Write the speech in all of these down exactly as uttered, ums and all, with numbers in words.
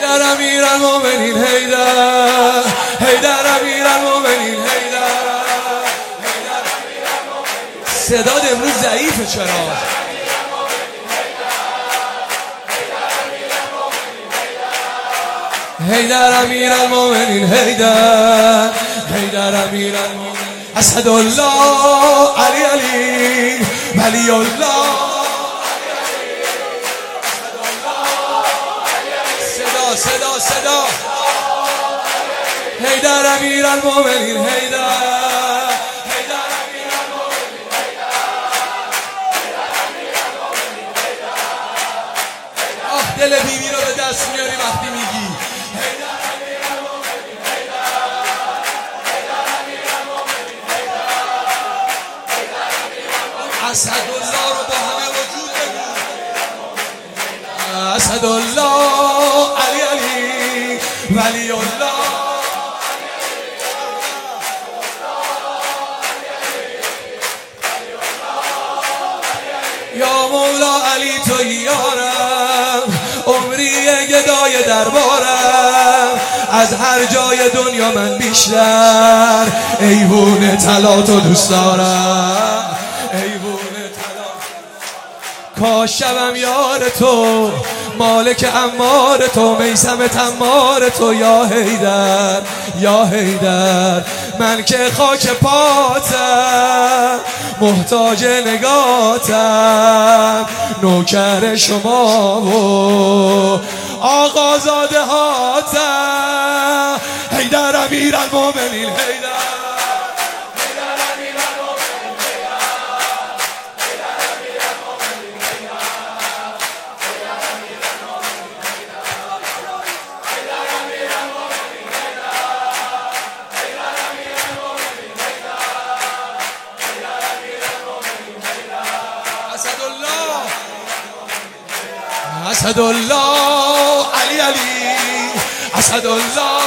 حیدر امیرالمومنین حیدر، حیدر امیرالمومنین حیدر. صداد امروز ضعیفه چرا؟ حیدر امیرالمومنین حیدر، حیدر امیرالمومنین. اسدالله علی علی ولی الله. صدا صدا صدا. حیدر امیرالمومنین حیدر. دل بیبی رو به دست میاری وقتی میگی اسدالله رو با همه وجود بگو. اسدالله علی علی ولی الله. یا مولا علی تو یارم، عمری گدای دربارم، از هر جای دنیا من بیشتر ایوون طلا تو دوست دارم، ایوون طلا. کاش شبم یار تو، مالک امار تو، میثم تمار تو. یا حیدر یا حیدر، من که خاک پاتم، محتاج نگاتم، نوکر شما و آقازاده هاتم. حیدر امیرالمومنین حیدر. اسدالله علی علی اسدالله.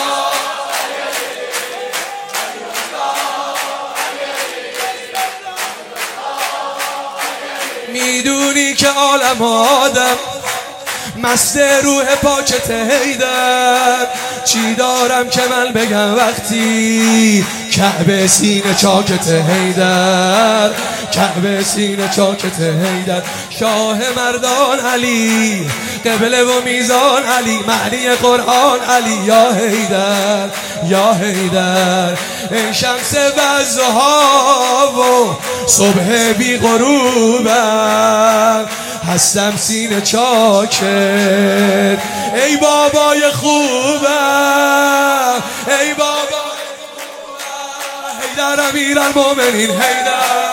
میدونی که عالم آدم مست روح پاکت حیدر، چی دارم که من بگم وقتی کعبه سینه چاکت حیدر، کعبه سینه چاکت حیدر. شاه مردان علی، قبله و میزان علی، معنی قرآن علی. یا حیدر یا حیدر، ای شمس والضحی و صبح بی غروبم، هستم سینه چاکت ای بابای خوبم، ای بابا. حیدر امیرالمومنین حیدر.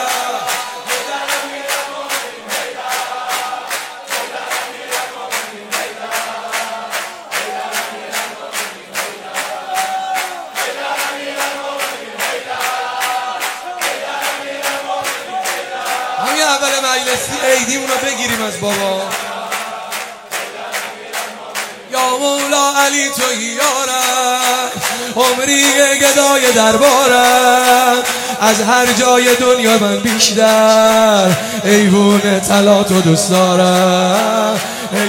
همین اول مجلسی عیدیمون رو بگیریم از بابا. یا مولا علی تو یارم، عمری گدای دربارم، از هر جای دنیا من بیشتر ایوون طلا تو دوست دارم.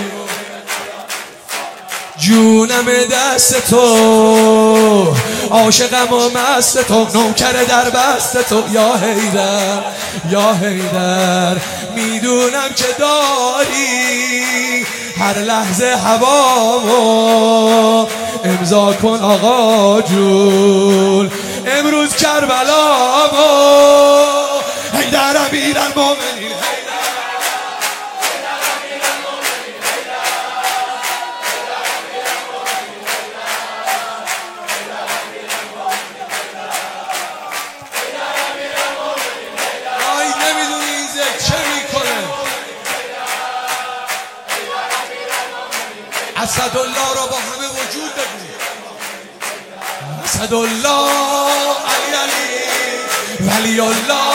جونم دست تو، عاشقم و مست تو، نوکر در بست تو. یا حیدر یا حیدر، میدونم که داری هر لحظه هوامو، امضا کن آقا جون امروز کربلامو. حیدر امیرالمومنین اسدالله را با همه وجود بگو. اسدالله علی علی ولی الله.